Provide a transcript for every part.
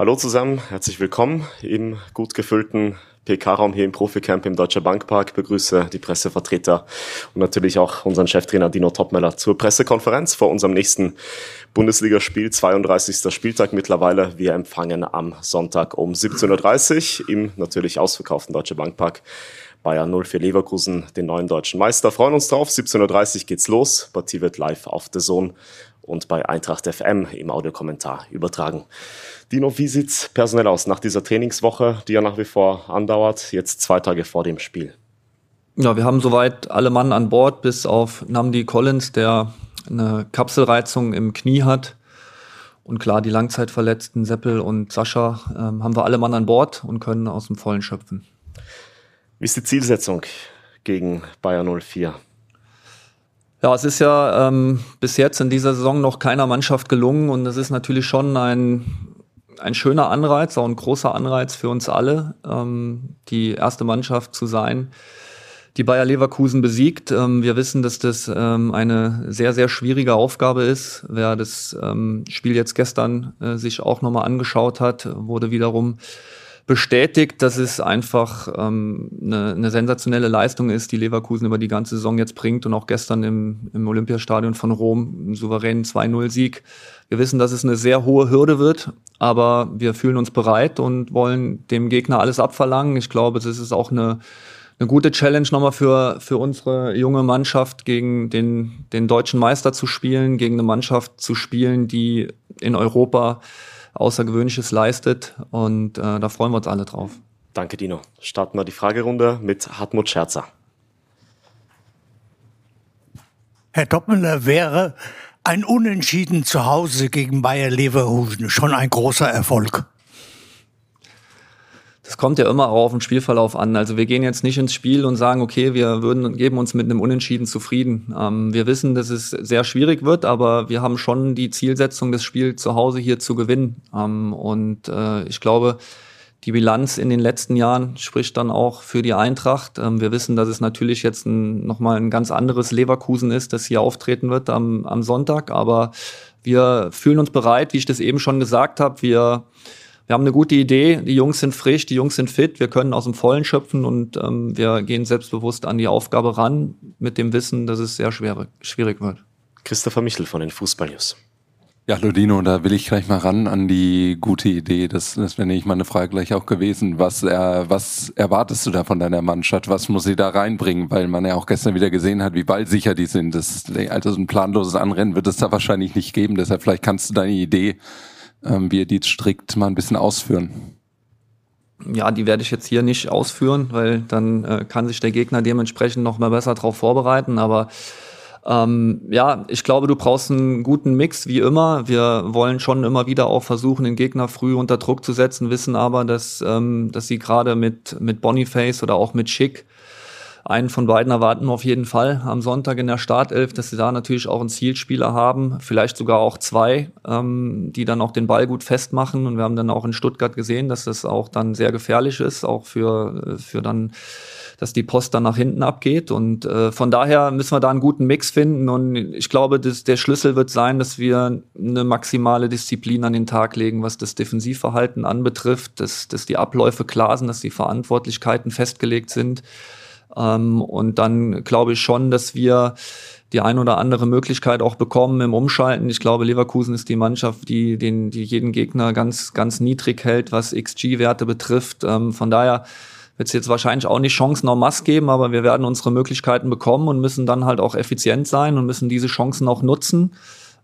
Hallo zusammen, herzlich willkommen im gut gefüllten PK-Raum hier im Profi-Camp im Deutscher Bankpark. Begrüße die Pressevertreter und natürlich auch unseren Cheftrainer Dino Topmeller zur Pressekonferenz vor unserem nächsten Bundesligaspiel, 32. Spieltag mittlerweile. Wir empfangen am Sonntag um 17.30 Uhr im natürlich ausverkauften Deutscher Bankpark Bayern 04 Leverkusen, den neuen deutschen Meister. Freuen uns drauf, 17.30 Uhr geht's los. Partie wird live auf DAZN und bei Eintracht FM im Audiokommentar übertragen. Dino, wie sieht's personell aus nach dieser Trainingswoche, die ja nach wie vor andauert, jetzt 2 Tage vor dem Spiel? Ja, wir haben soweit alle Mann an Bord, bis auf Nnamdi Collins, der eine Kapselreizung im Knie hat. Und klar, die Langzeitverletzten Seppel und Sascha haben wir alle Mann an Bord und können aus dem Vollen schöpfen. Wie ist die Zielsetzung gegen Bayern 04? Ja, es ist ja bis jetzt in dieser Saison noch keiner Mannschaft gelungen und es ist natürlich schon ein schöner Anreiz, auch ein großer Anreiz für uns alle, die erste Mannschaft zu sein, die Bayer Leverkusen besiegt. Wir wissen, dass das eine sehr, sehr schwierige Aufgabe ist. Wer das Spiel jetzt gestern sich auch nochmal angeschaut hat, wurde wiederum bestätigt, dass es einfach eine sensationelle Leistung ist, die Leverkusen über die ganze Saison jetzt bringt und auch gestern im Olympiastadion von Rom einen souveränen 2-0-Sieg. Wir wissen, dass es eine sehr hohe Hürde wird, aber wir fühlen uns bereit und wollen dem Gegner alles abverlangen. Ich glaube, das ist auch eine gute Challenge nochmal für unsere junge Mannschaft, gegen den deutschen Meister zu spielen, gegen eine Mannschaft zu spielen, die in Europa Außergewöhnliches leistet und da freuen wir uns alle drauf. Danke, Dino. Starten wir die Fragerunde mit Hartmut Scherzer. Herr Topmeller, wäre ein Unentschieden zu Hause gegen Bayer Leverkusen schon ein großer Erfolg? Das kommt ja immer auch auf den Spielverlauf an. Also wir gehen jetzt nicht ins Spiel und sagen, okay, wir geben uns mit einem Unentschieden zufrieden. Wir wissen, dass es sehr schwierig wird, aber wir haben schon die Zielsetzung, das Spiel zu Hause hier zu gewinnen. Ich glaube, die Bilanz in den letzten Jahren spricht dann auch für die Eintracht. Wir wissen, dass es natürlich jetzt nochmal ein ganz anderes Leverkusen ist, das hier auftreten wird am Sonntag. Aber wir fühlen uns bereit, wie ich das eben schon gesagt habe. Wir haben eine gute Idee, die Jungs sind frisch, die Jungs sind fit, wir können aus dem Vollen schöpfen und wir gehen selbstbewusst an die Aufgabe ran, mit dem Wissen, dass es sehr schwierig wird. Christopher Michel von den Fußball-News. Ja, Lodino, da will ich gleich mal ran an die gute Idee. Das wäre nämlich meine Frage gleich auch gewesen. Was erwartest du da von deiner Mannschaft? Was muss sie da reinbringen? Weil man ja auch gestern wieder gesehen hat, wie ballsicher die sind. Also so ein planloses Anrennen wird es da wahrscheinlich nicht geben. Deshalb vielleicht kannst du deine Idee, wie ihr die strikt mal ein bisschen ausführen. Ja, die werde ich jetzt hier nicht ausführen, weil dann kann sich der Gegner dementsprechend noch mal besser darauf vorbereiten. Aber ich glaube, du brauchst einen guten Mix, wie immer. Wir wollen schon immer wieder auch versuchen, den Gegner früh unter Druck zu setzen, wissen aber, dass sie gerade mit Boniface oder auch mit Schick, einen von beiden erwarten wir auf jeden Fall am Sonntag in der Startelf, dass sie da natürlich auch einen Zielspieler haben, vielleicht sogar auch 2, die dann auch den Ball gut festmachen. Und wir haben dann auch in Stuttgart gesehen, dass das auch dann sehr gefährlich ist, auch für dann, dass die Post dann nach hinten abgeht. Und von daher müssen wir da einen guten Mix finden. Und ich glaube, der Schlüssel wird sein, dass wir eine maximale Disziplin an den Tag legen, was das Defensivverhalten anbetrifft, dass die Abläufe klar sind, dass die Verantwortlichkeiten festgelegt sind. Und dann glaube ich schon, dass wir die ein oder andere Möglichkeit auch bekommen im Umschalten. Ich glaube, Leverkusen ist die Mannschaft, die jeden Gegner ganz, ganz niedrig hält, was XG-Werte betrifft. Von daher wird es jetzt wahrscheinlich auch nicht Chancen en masse geben, aber wir werden unsere Möglichkeiten bekommen und müssen dann halt auch effizient sein und müssen diese Chancen auch nutzen.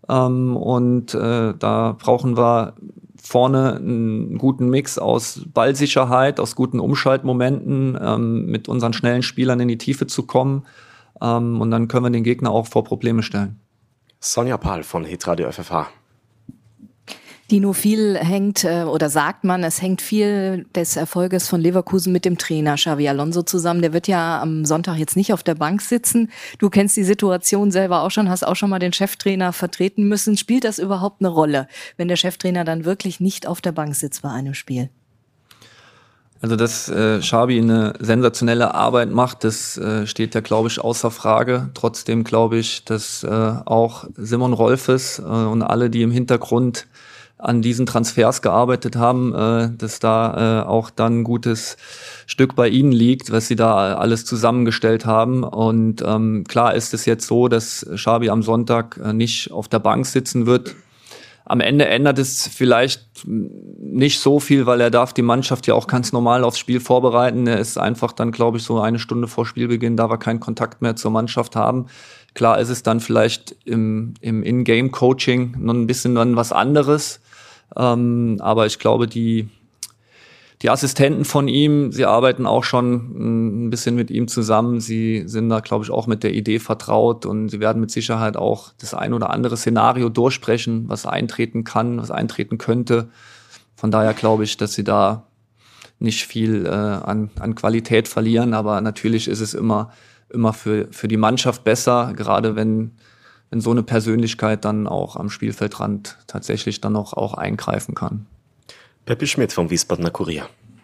Da brauchen wir vorne einen guten Mix aus Ballsicherheit, aus guten Umschaltmomenten, mit unseren schnellen Spielern in die Tiefe zu kommen. Und dann können wir den Gegner auch vor Probleme stellen. Sonja Pahl von Hitradio FFH. Dino, viel hängt, oder sagt man, es hängt viel des Erfolges von Leverkusen mit dem Trainer Xabi Alonso zusammen. Der wird ja am Sonntag jetzt nicht auf der Bank sitzen. Du kennst die Situation selber auch schon, hast auch schon mal den Cheftrainer vertreten müssen. Spielt das überhaupt eine Rolle, wenn der Cheftrainer dann wirklich nicht auf der Bank sitzt bei einem Spiel? Also, dass Xabi eine sensationelle Arbeit macht, das steht ja, glaube ich, außer Frage. Trotzdem glaube ich, dass auch Simon Rolfes und alle, die im Hintergrund an diesen Transfers gearbeitet haben, dass da auch dann ein gutes Stück bei ihnen liegt, was sie da alles zusammengestellt haben. Und klar ist es jetzt so, dass Xabi am Sonntag nicht auf der Bank sitzen wird. Am Ende ändert es vielleicht nicht so viel, weil er darf die Mannschaft ja auch ganz normal aufs Spiel vorbereiten. Er ist einfach dann, glaube ich, so eine Stunde vor Spielbeginn, darf er keinen Kontakt mehr zur Mannschaft haben. Klar ist es dann vielleicht im In-Game-Coaching noch ein bisschen dann was anderes. Aber ich glaube, die Assistenten von ihm, sie arbeiten auch schon ein bisschen mit ihm zusammen. Sie sind da, glaube ich, auch mit der Idee vertraut und sie werden mit Sicherheit auch das ein oder andere Szenario durchsprechen, was eintreten kann, was eintreten könnte. Von daher glaube ich, dass sie da nicht viel an Qualität verlieren. Aber natürlich ist es immer für die Mannschaft besser, gerade wenn so eine Persönlichkeit dann auch am Spielfeldrand tatsächlich dann auch eingreifen kann. Peppi Schmidt vom Wiesbadener Kurier.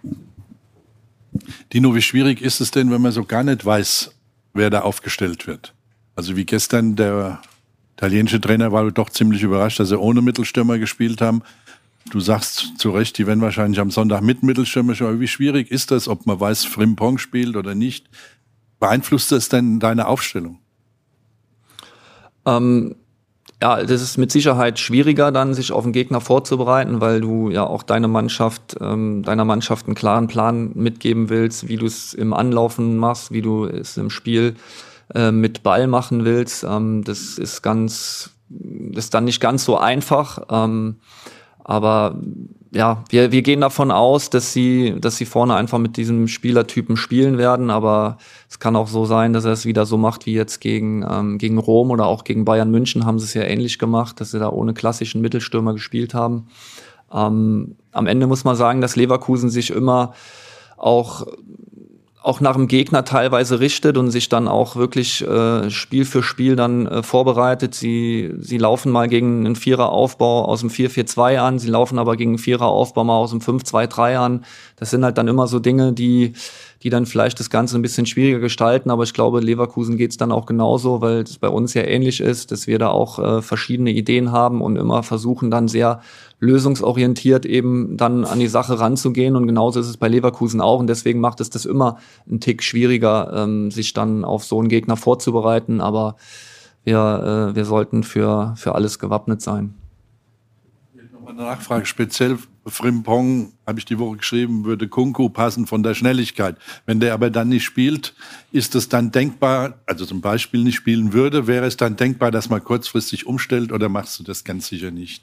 Dino, wie schwierig ist es denn, wenn man so gar nicht weiß, wer da aufgestellt wird? Also wie gestern, der italienische Trainer war doch ziemlich überrascht, dass sie ohne Mittelstürmer gespielt haben. Du sagst zu Recht, die werden wahrscheinlich am Sonntag mit Mittelstürmer spielen. Aber wie schwierig ist das, ob man weiß, Frimpong spielt oder nicht? Beeinflusst das denn deine Aufstellung? Ja, das ist mit Sicherheit schwieriger, dann sich auf den Gegner vorzubereiten, weil du ja auch deiner Mannschaft einen klaren Plan mitgeben willst, wie du es im Anlaufen machst, wie du es im Spiel mit Ball machen willst. Das ist dann nicht ganz so einfach. Aber ja, wir gehen davon aus, dass sie vorne einfach mit diesem Spielertypen spielen werden. Aber es kann auch so sein, dass er es wieder so macht wie jetzt gegen Rom oder auch gegen Bayern München haben sie es ja ähnlich gemacht, dass sie da ohne klassischen Mittelstürmer gespielt haben. Am Ende muss man sagen, dass Leverkusen sich immer auch nach dem Gegner teilweise richtet und sich dann auch wirklich Spiel für Spiel dann vorbereitet. Sie laufen mal gegen einen Viereraufbau aus dem 4-4-2 an, sie laufen aber gegen einen Viereraufbau mal aus dem 5-2-3 an. Das sind halt dann immer so Dinge, die dann vielleicht das Ganze ein bisschen schwieriger gestalten, aber ich glaube, Leverkusen geht's dann auch genauso, weil es bei uns ja ähnlich ist, dass wir da auch verschiedene Ideen haben und immer versuchen dann sehr lösungsorientiert eben dann an die Sache ranzugehen und genauso ist es bei Leverkusen auch und deswegen macht es das immer einen Tick schwieriger, sich dann auf so einen Gegner vorzubereiten, aber wir sollten für alles gewappnet sein. Eine Nachfrage, speziell Frimpong, habe ich die Woche geschrieben, würde Kunku passen von der Schnelligkeit. Wenn der aber dann nicht spielt, ist es dann denkbar, also zum Beispiel nicht spielen würde, wäre es dann denkbar, dass man kurzfristig umstellt oder machst du das ganz sicher nicht?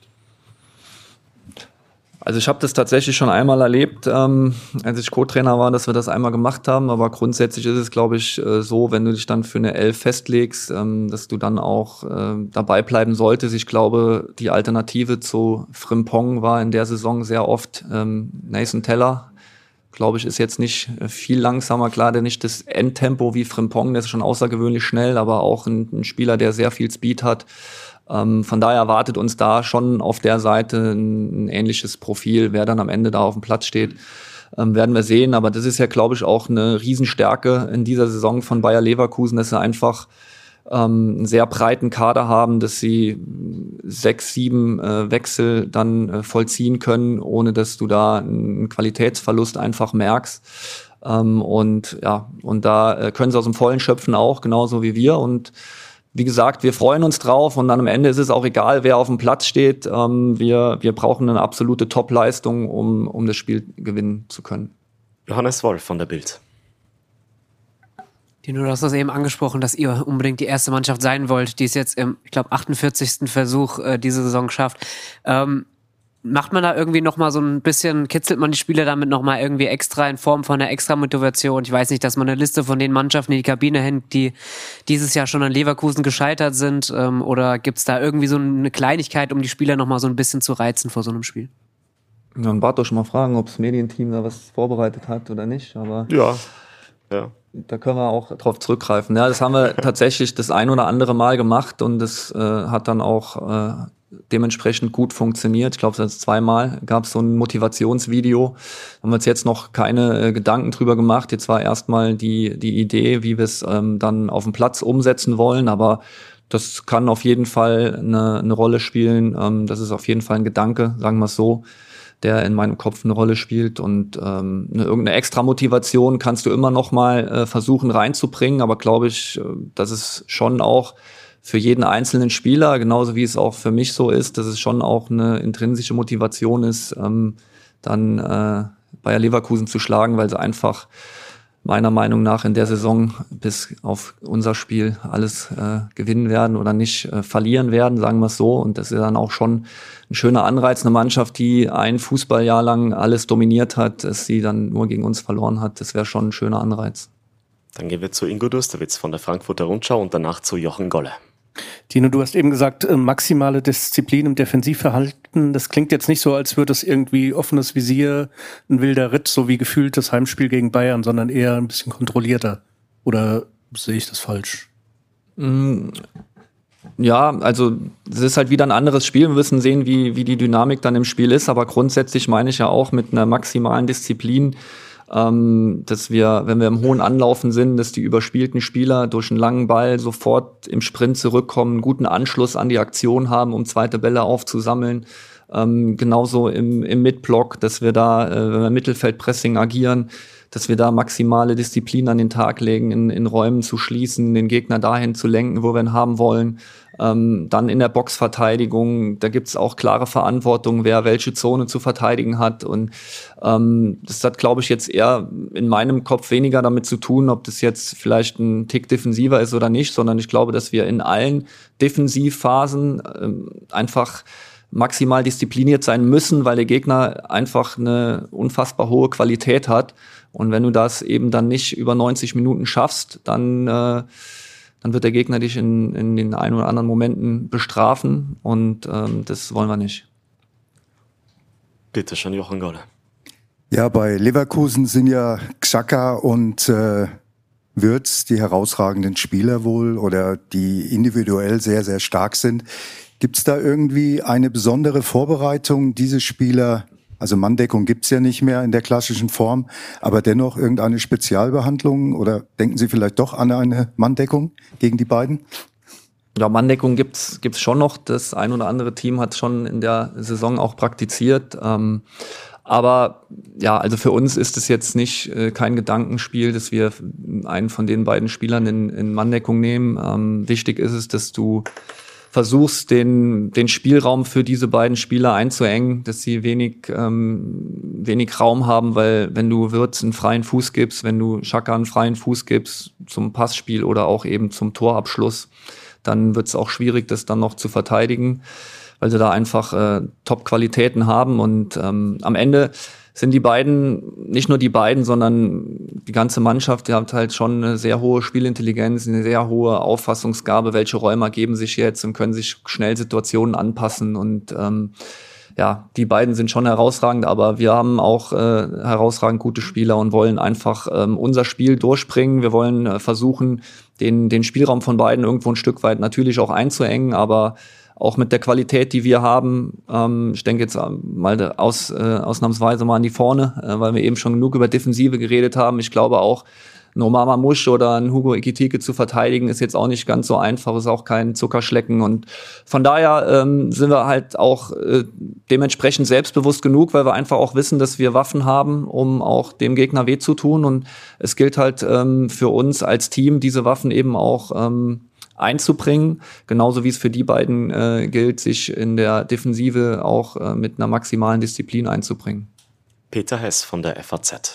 Also ich habe das tatsächlich schon einmal erlebt, als ich Co-Trainer war, dass wir das einmal gemacht haben. Aber grundsätzlich ist es, glaube ich, so, wenn du dich dann für eine 11 festlegst, dass du dann auch dabei bleiben solltest. Ich glaube, die Alternative zu Frimpong war in der Saison sehr oft Nathan Teller. Glaube ich, ist jetzt nicht viel langsamer. Klar, der nicht das Endtempo wie Frimpong, der ist schon außergewöhnlich schnell, aber auch ein Spieler, der sehr viel Speed hat. Von daher erwartet uns da schon auf der Seite ein ähnliches Profil. Wer dann am Ende da auf dem Platz steht, werden wir sehen. Aber das ist ja, glaube ich, auch eine Riesenstärke in dieser Saison von Bayer Leverkusen, dass sie einfach einen sehr breiten Kader haben, dass sie 6, 7 Wechsel dann vollziehen können, ohne dass du da einen Qualitätsverlust einfach merkst. Und da können sie aus dem Vollen schöpfen auch, genauso wie wir. Und wie gesagt, wir freuen uns drauf und dann am Ende ist es auch egal, wer auf dem Platz steht. Wir brauchen eine absolute Top-Leistung, um das Spiel gewinnen zu können. Johannes Wolf von der Bild. Du hast das eben angesprochen, dass ihr unbedingt die erste Mannschaft sein wollt, die es jetzt im, ich glaube, 48. Versuch diese Saison schafft. Macht man da irgendwie nochmal so ein bisschen, kitzelt man die Spieler damit nochmal irgendwie extra in Form von einer extra Motivation? Ich weiß nicht, dass man eine Liste von den Mannschaften in die Kabine hängt, die dieses Jahr schon an Leverkusen gescheitert sind, oder gibt's da irgendwie so eine Kleinigkeit, um die Spieler nochmal so ein bisschen zu reizen vor so einem Spiel? Dann Bartosch mal fragen, ob das Medienteam da was vorbereitet hat oder nicht, aber ja. Da können wir auch drauf zurückgreifen. Ja, das haben wir tatsächlich das ein oder andere Mal gemacht und das hat dann auch dementsprechend gut funktioniert. Ich glaube, es 2-mal gab es so ein Motivationsvideo. Haben wir uns jetzt noch keine Gedanken drüber gemacht. Jetzt war erstmal die Idee, wie wir es dann auf dem Platz umsetzen wollen. Aber das kann auf jeden Fall eine Rolle spielen. Das ist auf jeden Fall ein Gedanke, sagen wir es so, der in meinem Kopf eine Rolle spielt. Und irgendeine extra Motivation kannst du immer noch mal versuchen reinzubringen. Aber glaube ich, dass es schon auch für jeden einzelnen Spieler, genauso wie es auch für mich so ist, dass es schon auch eine intrinsische Motivation ist, dann Bayer Leverkusen zu schlagen, weil sie einfach meiner Meinung nach in der Saison bis auf unser Spiel alles gewinnen werden oder nicht verlieren werden, sagen wir es so. Und das ist dann auch schon ein schöner Anreiz, eine Mannschaft, die ein Fußballjahr lang alles dominiert hat, dass sie dann nur gegen uns verloren hat. Das wäre schon ein schöner Anreiz. Dann gehen wir zu Ingo Dusterwitz von der Frankfurter Rundschau und danach zu Jochen Golle. Tino, du hast eben gesagt, maximale Disziplin im Defensivverhalten. Das klingt jetzt nicht so, als würde es irgendwie offenes Visier, ein wilder Ritt, so wie gefühlt das Heimspiel gegen Bayern, sondern eher ein bisschen kontrollierter. Oder sehe ich das falsch? Ja, also es ist halt wieder ein anderes Spiel. Wir müssen sehen, wie die Dynamik dann im Spiel ist. Aber grundsätzlich meine ich ja auch mit einer maximalen Disziplin, dass wir, wenn wir im hohen Anlaufen sind, dass die überspielten Spieler durch einen langen Ball sofort im Sprint zurückkommen, einen guten Anschluss an die Aktion haben, um zweite Bälle aufzusammeln. Genauso im Midblock, dass wir da, wenn wir Mittelfeldpressing agieren, dass wir da maximale Disziplin an den Tag legen, in Räumen zu schließen, den Gegner dahin zu lenken, wo wir ihn haben wollen. Dann in der Boxverteidigung, da gibt's auch klare Verantwortung, wer welche Zone zu verteidigen hat. Und das hat, glaube ich, jetzt eher in meinem Kopf weniger damit zu tun, ob das jetzt vielleicht ein Tick defensiver ist oder nicht, sondern ich glaube, dass wir in allen Defensivphasen einfach maximal diszipliniert sein müssen, weil der Gegner einfach eine unfassbar hohe Qualität hat. Und wenn du das eben dann nicht über 90 Minuten schaffst, dann wird der Gegner dich in den ein oder anderen Momenten bestrafen. Und das wollen wir nicht. Bitte schön, Jochen Golle. Ja, bei Leverkusen sind ja Xhaka und Wirtz die herausragenden Spieler wohl oder die individuell sehr, sehr stark sind. Gibt es da irgendwie eine besondere Vorbereitung, diese Spieler, also Manndeckung gibt's ja nicht mehr in der klassischen Form, aber dennoch irgendeine Spezialbehandlung oder denken Sie vielleicht doch an eine Manndeckung gegen die beiden? Ja, Manndeckung gibt's schon noch. Das ein oder andere Team hat schon in der Saison auch praktiziert. Aber ja, also für uns ist es jetzt nicht kein Gedankenspiel, dass wir einen von den beiden Spielern in Manndeckung nehmen. Wichtig ist es, dass du versuchst, den Spielraum für diese beiden Spieler einzuengen, dass sie wenig Raum haben, weil wenn du Wirtz einen freien Fuß gibst, wenn du Xhaka einen freien Fuß gibst zum Passspiel oder auch eben zum Torabschluss, dann wird es auch schwierig, das dann noch zu verteidigen, weil sie da einfach Top-Qualitäten haben. Und am Ende sind die beiden, nicht nur die beiden, sondern die ganze Mannschaft, die hat halt schon eine sehr hohe Spielintelligenz, eine sehr hohe Auffassungsgabe, welche Räume ergeben sich jetzt und können sich schnell Situationen anpassen. Und ja, die beiden sind schon herausragend, aber wir haben auch herausragend gute Spieler und wollen einfach unser Spiel durchbringen. Wir wollen versuchen, den Spielraum von beiden irgendwo ein Stück weit natürlich auch einzuengen, aber auch mit der Qualität, die wir haben, ich denke jetzt mal ausnahmsweise mal an die Vorne, weil wir eben schon genug über Defensive geredet haben. Ich glaube auch, einen Omar Mamouche oder einen Hugo Ekitike zu verteidigen, ist jetzt auch nicht ganz so einfach, ist auch kein Zuckerschlecken. Und von daher sind wir halt auch dementsprechend selbstbewusst genug, weil wir einfach auch wissen, dass wir Waffen haben, um auch dem Gegner weh zu tun. Und es gilt halt für uns als Team, diese Waffen eben auch einzubringen, genauso wie es für die beiden gilt, sich in der Defensive auch mit einer maximalen Disziplin einzubringen. Peter Hess von der FAZ.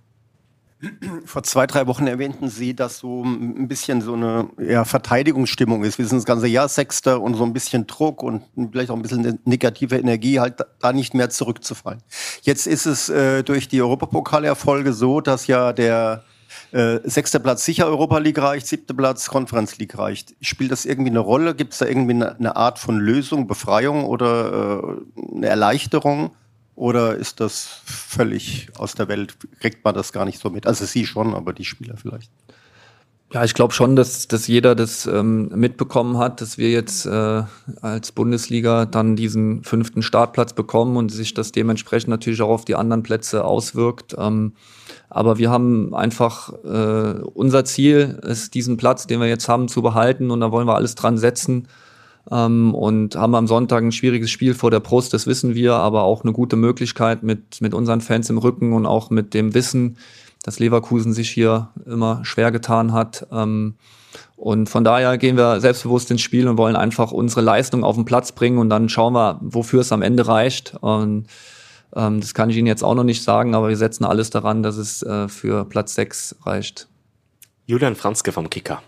Vor 2-3 Wochen erwähnten Sie, dass so ein bisschen so eine Verteidigungsstimmung ist. Wir sind das ganze Jahr Sechster und so ein bisschen Druck und vielleicht auch ein bisschen negative Energie, halt da nicht mehr zurückzufallen. Jetzt ist es durch die Europapokalerfolge so, dass ja der 6. Platz sicher Europa League reicht, 7. Platz Conference League reicht. Spielt das irgendwie eine Rolle? Gibt es da irgendwie eine Art von Lösung, Befreiung oder eine Erleichterung? Oder ist das völlig aus der Welt? Kriegt man das gar nicht so mit? Also Sie schon, aber die Spieler vielleicht. Ja, ich glaube schon, dass jeder das mitbekommen hat, dass wir jetzt als Bundesliga dann diesen 5. Startplatz bekommen und sich das dementsprechend natürlich auch auf die anderen Plätze auswirkt. Aber wir haben einfach, unser Ziel ist, diesen Platz, den wir jetzt haben, zu behalten, und da wollen wir alles dran setzen. Und haben am Sonntag ein schwieriges Spiel vor der Brust, das wissen wir, aber auch eine gute Möglichkeit mit unseren Fans im Rücken und auch mit dem Wissen, dass Leverkusen sich hier immer schwer getan hat. Und von daher gehen wir selbstbewusst ins Spiel und wollen einfach unsere Leistung auf den Platz bringen, und dann schauen wir, wofür es am Ende reicht. Und das kann ich Ihnen jetzt auch noch nicht sagen, aber wir setzen alles daran, dass es für Platz 6 reicht. Julian Franzke vom Kicker.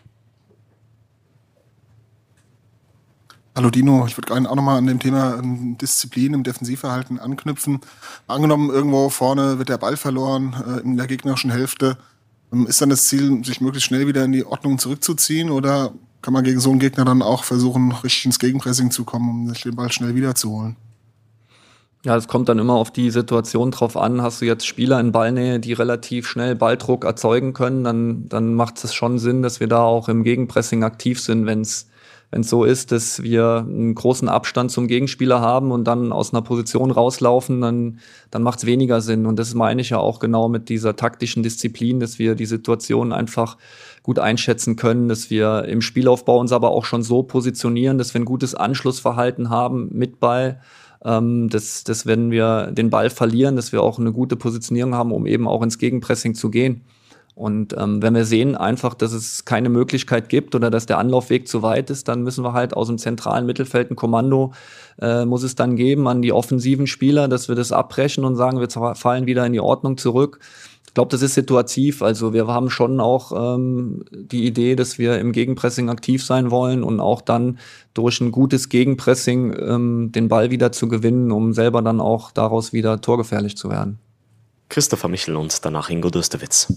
Hallo Dino, ich würde gerne auch nochmal an dem Thema Disziplin im Defensivverhalten anknüpfen. Angenommen, irgendwo vorne wird der Ball verloren in der gegnerischen Hälfte. Ist dann das Ziel, sich möglichst schnell wieder in die Ordnung zurückzuziehen, oder kann man gegen so einen Gegner dann auch versuchen, richtig ins Gegenpressing zu kommen, um sich den Ball schnell wiederzuholen? Ja, es kommt dann immer auf die Situation drauf an. Hast du jetzt Spieler in Ballnähe, die relativ schnell Balldruck erzeugen können, dann macht es schon Sinn, dass wir da auch im Gegenpressing aktiv sind, wenn es so ist, dass wir einen großen Abstand zum Gegenspieler haben und dann aus einer Position rauslaufen, dann macht es weniger Sinn. Und das meine ich ja auch genau mit dieser taktischen Disziplin, dass wir die Situation einfach gut einschätzen können, dass wir im Spielaufbau uns aber auch schon so positionieren, dass wir ein gutes Anschlussverhalten haben mit Ball, dass wenn wir den Ball verlieren, dass wir auch eine gute Positionierung haben, um eben auch ins Gegenpressing zu gehen. Und wenn wir sehen einfach, dass es keine Möglichkeit gibt oder dass der Anlaufweg zu weit ist, dann müssen wir halt aus dem zentralen Mittelfeld ein Kommando, muss es dann geben an die offensiven Spieler, dass wir das abbrechen und sagen, wir fallen wieder in die Ordnung zurück. Ich glaube, das ist situativ. Also wir haben schon auch die Idee, dass wir im Gegenpressing aktiv sein wollen und auch dann durch ein gutes Gegenpressing den Ball wieder zu gewinnen, um selber dann auch daraus wieder torgefährlich zu werden. Christopher Michel und danach Ingo Döstewitz.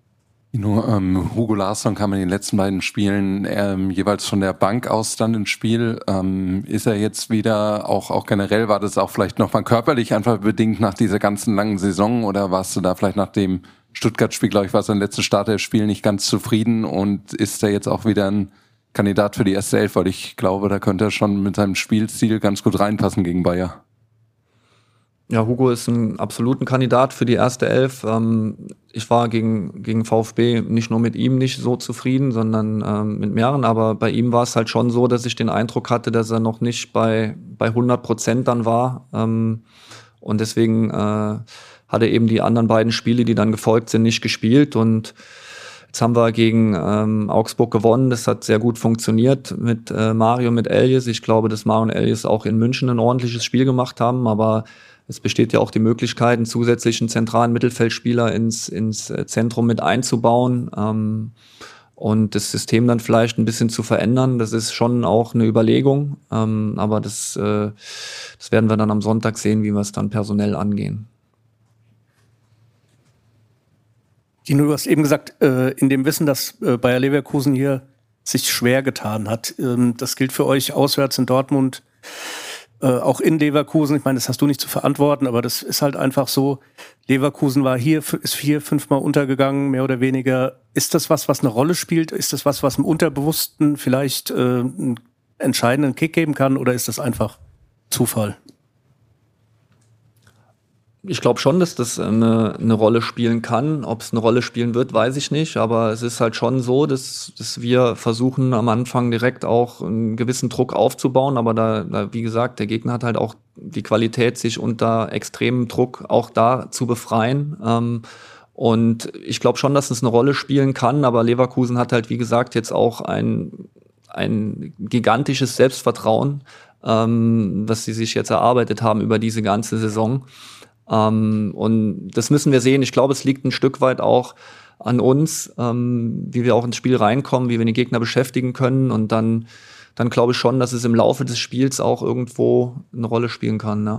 Hugo Larsson kam in den letzten beiden Spielen jeweils von der Bank aus dann ins Spiel. Ist er jetzt wieder, auch generell, war das auch vielleicht nochmal körperlich einfach bedingt nach dieser ganzen langen Saison, oder warst du da vielleicht nach dem Stuttgart-Spiel, glaube ich, war sein letztes Starterspiel, nicht ganz zufrieden, und ist er jetzt auch wieder ein Kandidat für die erste Elf, weil ich glaube, da könnte er schon mit seinem Spielstil ganz gut reinpassen gegen Bayer. Ja, Hugo ist ein absoluter Kandidat für die erste Elf. Ich war gegen VfB nicht nur mit ihm nicht so zufrieden, sondern mit mehreren. Aber bei ihm war es halt schon so, dass ich den Eindruck hatte, dass er noch nicht bei 100% dann war. Und deswegen hat er eben die anderen beiden Spiele, die dann gefolgt sind, nicht gespielt. Und jetzt haben wir gegen Augsburg gewonnen. Das hat sehr gut funktioniert mit Mario, mit Elias. Ich glaube, dass Mario und Elias auch in München ein ordentliches Spiel gemacht haben. Aber es besteht ja auch die Möglichkeit, einen zusätzlichen zentralen Mittelfeldspieler ins Zentrum mit einzubauen und das System dann vielleicht ein bisschen zu verändern. Das ist schon auch eine Überlegung, aber das werden wir dann am Sonntag sehen, wie wir es dann personell angehen. Dino, du hast eben gesagt, in dem Wissen, dass Bayer Leverkusen hier sich schwer getan hat. Das gilt für euch auswärts in Dortmund, auch in Leverkusen. Ich meine, das hast du nicht zu verantworten, aber das ist halt einfach so. Leverkusen ist 4-5 Mal untergegangen, mehr oder weniger. Ist das was eine Rolle spielt? Ist das was im Unterbewussten vielleicht einen entscheidenden Kick geben kann, oder ist das einfach Zufall? Ich glaube schon, dass das eine Rolle spielen kann. Ob es eine Rolle spielen wird, weiß ich nicht. Aber es ist halt schon so, dass wir versuchen, am Anfang direkt auch einen gewissen Druck aufzubauen. Aber da, wie gesagt, der Gegner hat halt auch die Qualität, sich unter extremem Druck auch da zu befreien. Und ich glaube schon, dass es eine Rolle spielen kann. Aber Leverkusen hat halt, wie gesagt, jetzt auch ein gigantisches Selbstvertrauen, was sie sich jetzt erarbeitet haben über diese ganze Saison. Und das müssen wir sehen. Ich glaube, es liegt ein Stück weit auch an uns, wie wir auch ins Spiel reinkommen, wie wir den Gegner beschäftigen können. Und dann glaube ich schon, dass es im Laufe des Spiels auch irgendwo eine Rolle spielen kann. Ja.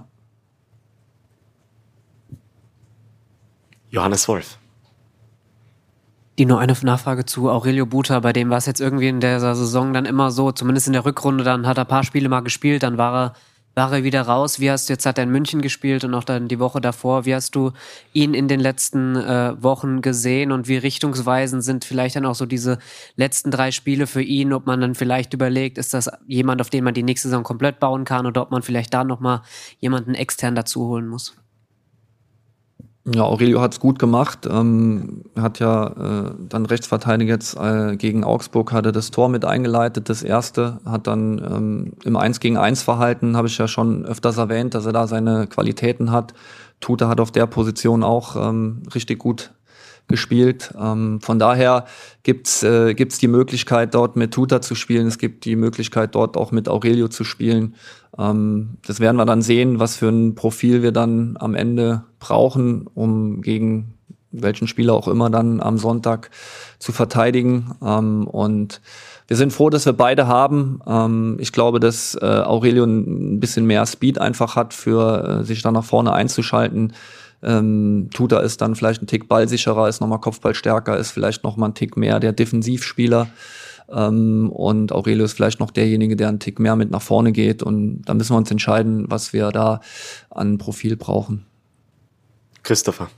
Johannes Wolf. Nur eine Nachfrage zu Aurelio Buta, bei dem war es jetzt irgendwie in der Saison dann immer so, zumindest in der Rückrunde, dann hat er ein paar Spiele mal gespielt, dann war er war er wieder raus. Wie hast du, jetzt hat er in München gespielt und auch dann die Woche davor, wie hast du ihn in den letzten Wochen gesehen und wie richtungsweisend sind vielleicht dann auch so diese letzten 3 Spiele für ihn, ob man dann vielleicht überlegt, ist das jemand, auf den man die nächste Saison komplett bauen kann oder ob man vielleicht da nochmal jemanden extern dazu holen muss? Ja, Aurelio hat's gut gemacht, hat ja dann Rechtsverteidiger jetzt gegen Augsburg, hatte das Tor mit eingeleitet, das erste, hat dann im 1-gegen-1 Verhalten, habe ich ja schon öfters erwähnt, dass er da seine Qualitäten hat. Tuta hat auf der Position auch richtig gut gespielt. Von daher gibt's die Möglichkeit, dort mit Tuta zu spielen, es gibt die Möglichkeit, dort auch mit Aurelio zu spielen. Das werden wir dann sehen, was für ein Profil wir dann am Ende brauchen, um gegen welchen Spieler auch immer dann am Sonntag zu verteidigen. Und wir sind froh, dass wir beide haben. Ich glaube, dass Aurelio ein bisschen mehr Speed einfach hat, für sich dann nach vorne einzuschalten. Tuta ist dann vielleicht ein Tick ballsicherer, ist nochmal kopfballstärker, ist vielleicht nochmal ein Tick mehr der Defensivspieler. Und Aurelio ist vielleicht noch derjenige, der einen Tick mehr mit nach vorne geht. Und da müssen wir uns entscheiden, was wir da an Profil brauchen. Christopher.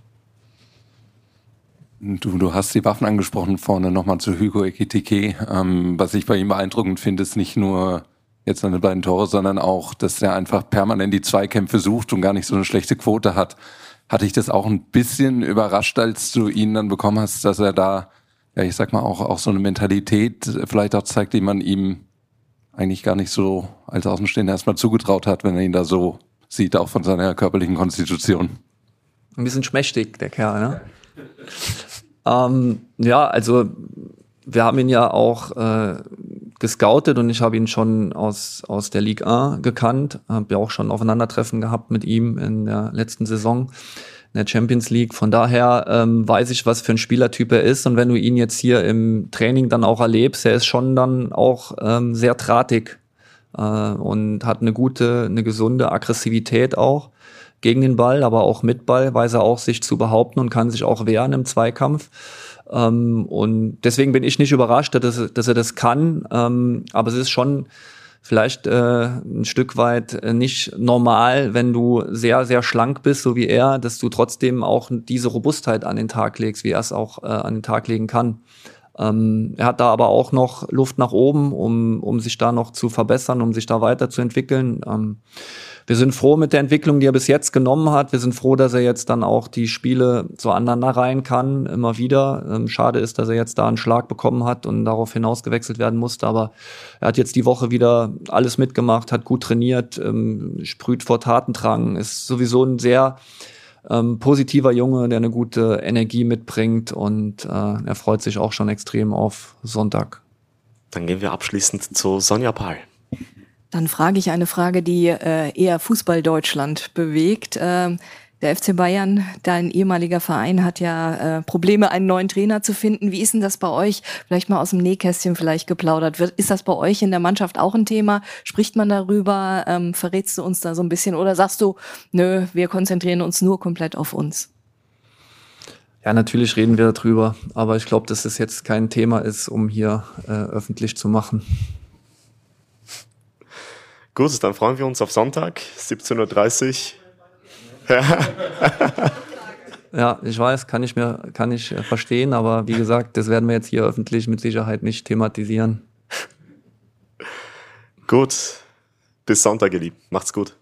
Du hast die Waffen angesprochen, vorne nochmal zu Hugo Ekitike. Was ich bei ihm beeindruckend finde, ist nicht nur jetzt seine beiden Tore, sondern auch, dass er einfach permanent die Zweikämpfe sucht und gar nicht so eine schlechte Quote hat. Hatte ich das auch ein bisschen überrascht, als du ihn dann bekommen hast, dass er da, ja, ich sag mal, auch so eine Mentalität vielleicht auch zeigt, die man ihm eigentlich gar nicht so als Außenstehender erstmal zugetraut hat, wenn er ihn da so sieht, auch von seiner körperlichen Konstitution. Ein bisschen schmächtig, der Kerl, ne? Ja, also wir haben ihn ja auch gescoutet und ich habe ihn schon aus der Ligue 1 gekannt, habe ja auch schon Aufeinandertreffen gehabt mit ihm in der letzten Saison in der Champions League. Von daher weiß ich, was für ein Spielertyp er ist, und wenn du ihn jetzt hier im Training dann auch erlebst, er ist schon dann auch sehr drahtig und hat eine gesunde Aggressivität auch gegen den Ball, aber auch mit Ball weiß er auch, sich zu behaupten und kann sich auch wehren im Zweikampf. Und deswegen bin ich nicht überrascht, dass er das kann. Aber es ist schon vielleicht ein Stück weit nicht normal, wenn du sehr, sehr schlank bist, so wie er, dass du trotzdem auch diese Robustheit an den Tag legst, wie er es auch an den Tag legen kann. Er hat da aber auch noch Luft nach oben, um sich da noch zu verbessern, um sich da weiterzuentwickeln. Wir sind froh mit der Entwicklung, die er bis jetzt genommen hat. Wir sind froh, dass er jetzt dann auch die Spiele so aneinanderreihen kann, immer wieder. Schade ist, dass er jetzt da einen Schlag bekommen hat und darauf hinaus gewechselt werden musste. Aber er hat jetzt die Woche wieder alles mitgemacht, hat gut trainiert, sprüht vor Tatendrang, ist sowieso ein sehr positiver Junge, der eine gute Energie mitbringt, und er freut sich auch schon extrem auf Sonntag. Dann gehen wir abschließend zu Sonja Pahl. Dann frage ich eine Frage, die eher Fußball-Deutschland bewegt. Der FC Bayern, dein ehemaliger Verein, hat ja Probleme, einen neuen Trainer zu finden. Wie ist denn das bei euch? Vielleicht mal aus dem Nähkästchen vielleicht geplaudert. Ist das bei euch in der Mannschaft auch ein Thema? Spricht man darüber? Verrätst du uns da so ein bisschen? Oder sagst du, nö, wir konzentrieren uns nur komplett auf uns? Ja, natürlich reden wir darüber. Aber ich glaube, dass es jetzt kein Thema ist, um hier öffentlich zu machen. Gut, dann freuen wir uns auf Sonntag, 17:30 Uhr. Ja, ich weiß, kann ich verstehen, aber wie gesagt, das werden wir jetzt hier öffentlich mit Sicherheit nicht thematisieren. Gut, bis Sonntag, ihr Lieben. Macht's gut.